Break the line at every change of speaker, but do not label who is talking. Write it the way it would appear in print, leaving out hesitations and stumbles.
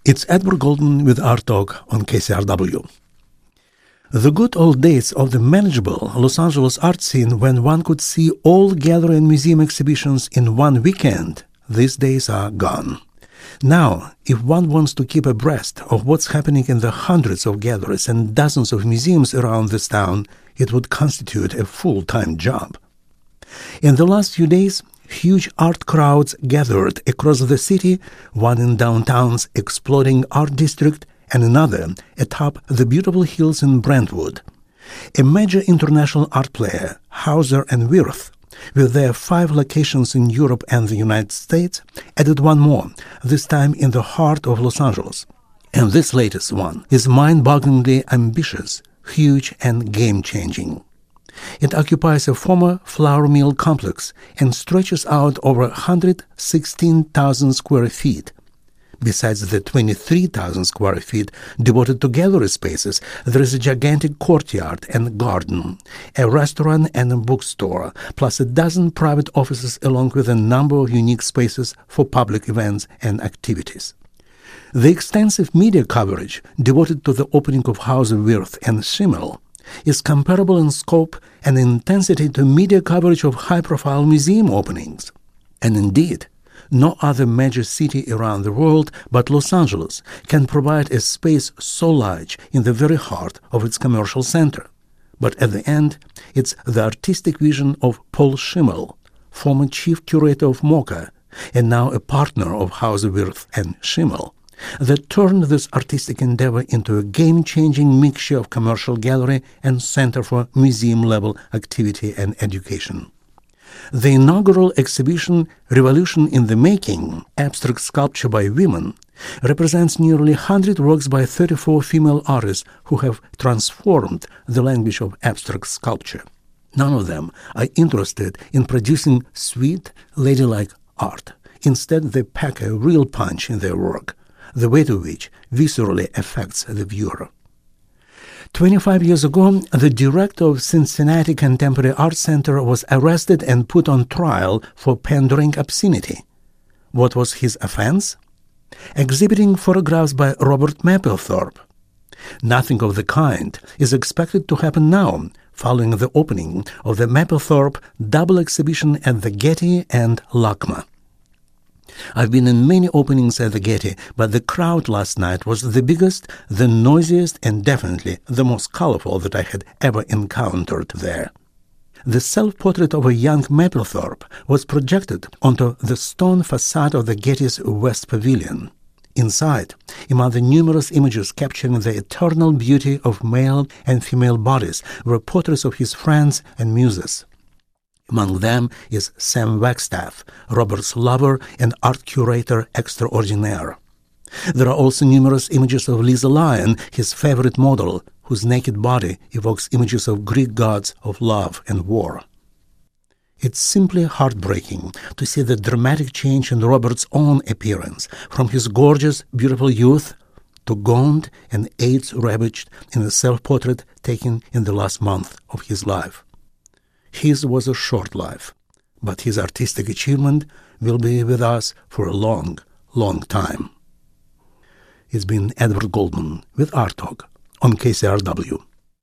It's Edward Goldman with Art Talk on KCRW. The good old days of the manageable Los Angeles art scene when one could see all gallery and museum exhibitions in one weekend, these days are gone. Now, if one wants to keep abreast of what's happening in the hundreds of galleries and dozens of museums around this town, it would constitute a full-time job. In the last few days, huge art crowds gathered across the city, one in downtown's exploding art district and another atop the beautiful hills in Brentwood. A major international art player, Hauser and Wirth, with their 5 locations in Europe and the United States, added one more, this time in the heart of Los Angeles. And this latest one is mind-bogglingly ambitious, huge and game-changing. It occupies a former flour mill complex and stretches out over 116,000 square feet. Besides the 23,000 square feet devoted to gallery spaces, there is a gigantic courtyard and garden, a restaurant and a bookstore, plus a dozen private offices along with a number of unique spaces for public events and activities. The extensive media coverage devoted to the opening of Hauser, Wirth and Schimmel is comparable in scope and intensity to media coverage of high-profile museum openings. And indeed, no other major city around the world but Los Angeles can provide a space so large in the very heart of its commercial center. But at the end, it's the artistic vision of Paul Schimmel, former chief curator of MoCA and now a partner of Hauser, Wirth and Schimmel, that turned this artistic endeavor into a game-changing mixture of commercial gallery and center for museum-level activity and education. The inaugural exhibition, Revolution in the Making, Abstract Sculpture by Women, represents nearly 100 works by 34 female artists who have transformed the language of abstract sculpture. None of them are interested in producing sweet, ladylike art. Instead, they pack a real punch in their work, the weight of which viscerally affects the viewer. 25 years ago, the director of Cincinnati Contemporary Art Center was arrested and put on trial for pandering obscenity. What was his offense? Exhibiting photographs by Robert Mapplethorpe. Nothing of the kind is expected to happen now, following the opening of the Mapplethorpe double exhibition at the Getty and LACMA. I've been in many openings at the Getty, but the crowd last night was the biggest, the noisiest, and definitely the most colorful that I had ever encountered there. The self-portrait of a young Mapplethorpe was projected onto the stone facade of the Getty's West Pavilion. Inside, among the numerous images capturing the eternal beauty of male and female bodies, were portraits of his friends and muses. Among them is Sam Wagstaff, Robert's lover and art curator extraordinaire. There are also numerous images of Lisa Lyon, his favorite model, whose naked body evokes images of Greek gods of love and war. It's simply heartbreaking to see the dramatic change in Robert's own appearance, from his gorgeous, beautiful youth to gaunt and AIDS-ravaged in a self-portrait taken in the last month of his life. His was a short life, but his artistic achievement will be with us for a long, long time. It's been Edward Goldman with Art Talk on KCRW.